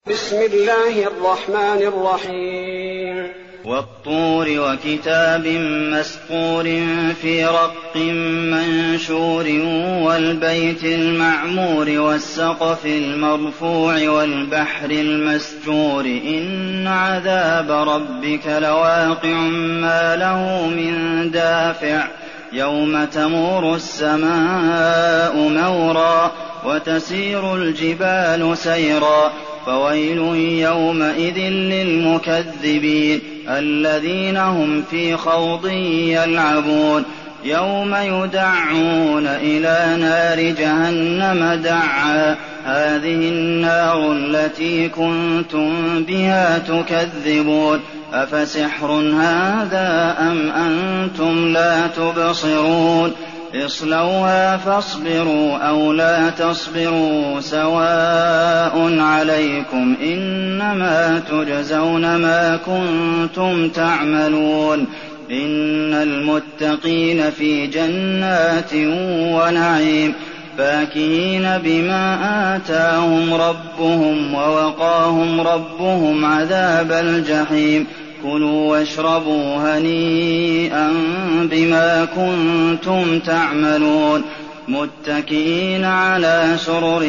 بسم الله الرحمن الرحيم والطور وكتاب مسطور في رق منشور والبيت المعمور والسقف المرفوع والبحر المسجور إن عذاب ربك لواقع ما له من دافع يوم تمور السماء مورا وتسير الجبال سيرا فويل يومئذ للمكذبين الذين هم في خوض يلعبون يوم يدعون إلى نار جهنم دعا هذه النار التي كنتم بها تكذبون أفسحر هذا أم أنتم لا تبصرون اصلوها فاصبروا أو لا تصبروا سواء عليكم إنما تجزون ما كنتم تعملون إن المتقين في جنات ونعيم فاكهين بما آتاهم ربهم ووقاهم ربهم عذاب الجحيم كلوا واشربوا هنيئا بما كنتم تعملون متكئين على سرر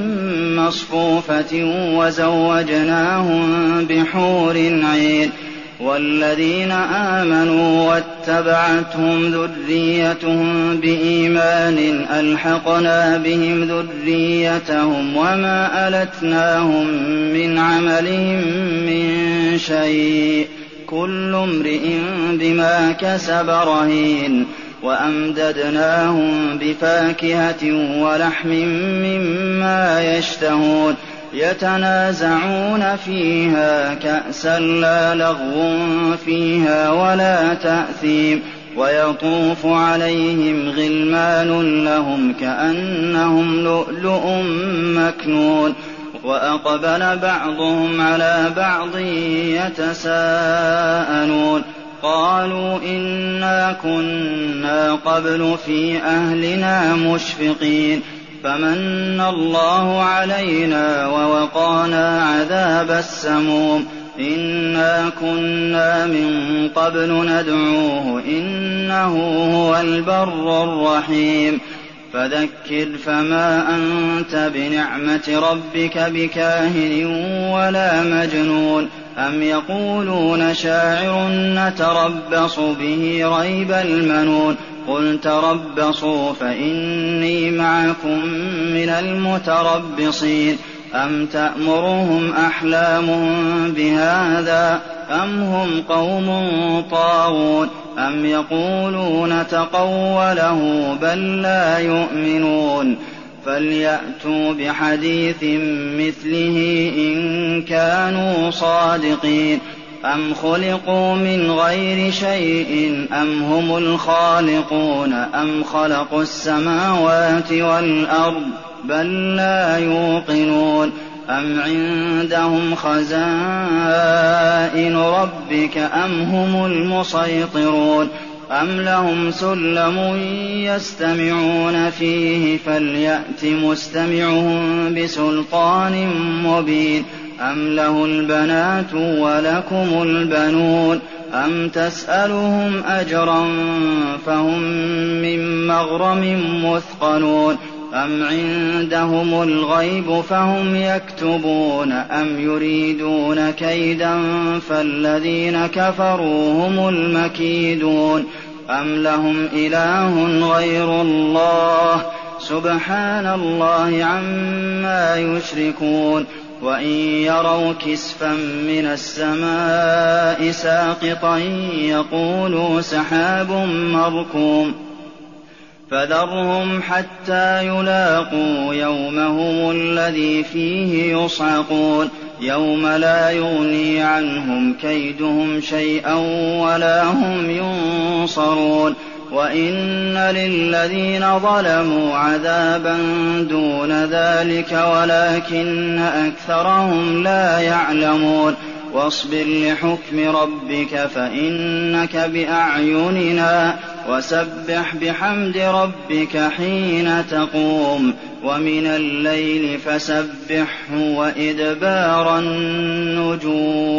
مصفوفة وزوجناهم بحور عين والذين آمنوا واتبعتهم ذريتهم بإيمان ألحقنا بهم ذريتهم وما ألتناهم من عملهم من شيء كل امرئ بما كسب رهين وأمددناهم بفاكهة ولحم مما يشتهون يتنازعون فيها كأسا لا لغو فيها ولا تأثيم ويطوف عليهم غلمان لهم كأنهم لؤلؤ مكنون وأقبل بعضهم على بعض يتساءلون قالوا إنا كنا قبل في أهلنا مشفقين فمن الله علينا ووقانا عذاب السموم إنا كنا من قبل ندعوه إنه هو البر الرحيم فذكر فما أنت بنعمة ربك بكاهن ولا مجنون أم يقولون شاعر نتربص به ريب المنون قل تربصوا فإني معكم من المتربصين أم تأمرهم أحلامهم بهذا أم هم قوم طاغون أم يقولون تقوله بل لا يؤمنون فليأتوا بحديث مثله إن كانوا صادقين أم خلقوا من غير شيء أم هم الخالقون أم خلقوا السماوات والأرض بل لا يوقنون أم عندهم خزائن ربك أم هم المسيطرون أم لهم سلم يستمعون فيه فليأت مستمعهم بسلطان مبين أم له البنات ولكم البنون أم تسألهم أجرا فهم من مغرم مثقلون أم عندهم الغيب فهم يكتبون أم يريدون كيدا فالذين كفروا هم المكيدون أم لهم إله غير الله سبحان الله عما يشركون وإن يروا كسفا من السماء ساقطا يقولوا سحاب مركوم فذرهم حتى يلاقوا يومهم الذي فيه يصعقون يوم لا يغني عنهم كيدهم شيئا ولا هم ينصرون وإن للذين ظلموا عذابا دون ذلك ولكن أكثرهم لا يعلمون وَاصْبِرْ لِحُكْمِ رَبِّكَ فَإِنَّكَ بِأَعْيُنِنَا وَسَبِّحْ بِحَمْدِ رَبِّكَ حِينَ تَقُومُ وَمِنَ اللَّيْلِ فَسَبِّحْهُ وَإِدْبَارَ النُّجُومِ